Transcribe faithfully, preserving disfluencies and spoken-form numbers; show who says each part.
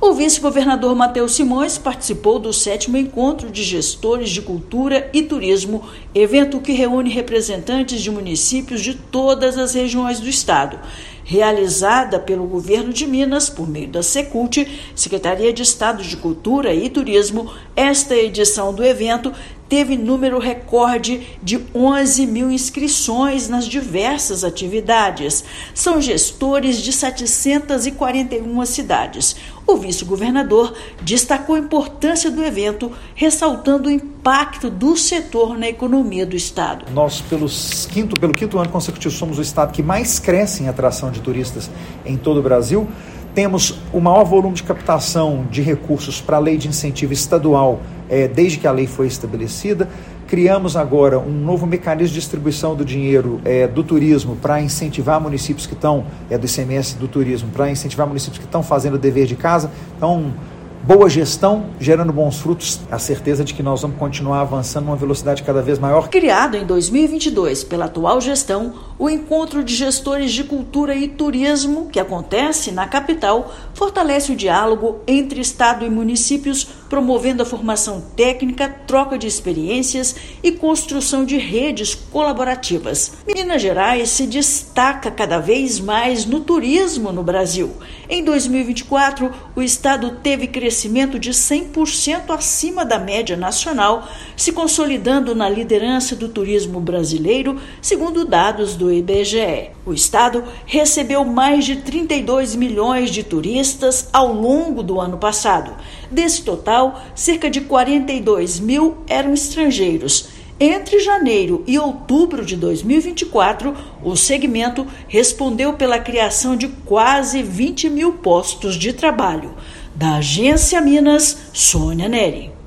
Speaker 1: O vice-governador Matheus Simões participou do sétimo encontro de gestores de cultura e turismo, evento que reúne representantes de municípios de todas as regiões do estado. Realizada pelo governo de Minas por meio da Secult, Secretaria de Estado de Cultura e Turismo, esta edição do evento teve número recorde de onze mil inscrições nas diversas atividades. São gestores de setecentas e quarenta e uma cidades. O vice-governador destacou a importância do evento, ressaltando o impacto do setor na economia do estado.
Speaker 2: Nós, pelos quinto, pelo quinto ano consecutivo, somos o estado que mais cresce em atração de turistas em todo o Brasil. Temos o maior volume de captação de recursos para a lei de incentivo estadual, é, desde que a lei foi estabelecida. Criamos agora um novo mecanismo de distribuição do dinheiro é, do turismo para incentivar municípios que estão, é, do I C M S do turismo, para incentivar municípios que estão fazendo o dever de casa. Então, boa gestão, gerando bons frutos, a certeza de que nós vamos continuar avançando numa velocidade cada vez maior.
Speaker 1: Criado em dois mil e vinte e dois pela atual gestão, o Encontro de Gestores de Cultura e Turismo, que acontece na capital, fortalece o diálogo entre Estado e municípios, promovendo a formação técnica, troca de experiências e construção de redes colaborativas. Minas Gerais se destaca cada vez mais no turismo no Brasil. Em dois mil e vinte e quatro, o estado teve crescimento de cem por cento acima da média nacional, se consolidando na liderança do turismo brasileiro, segundo dados do I B G E. O estado recebeu mais de trinta e dois milhões de turistas ao longo do ano passado. Desse total, cerca de quarenta e dois mil eram estrangeiros. Entre janeiro e outubro de dois mil e vinte e quatro, o segmento respondeu pela criação de quase vinte mil postos de trabalho. Da Agência Minas, Sônia Neri.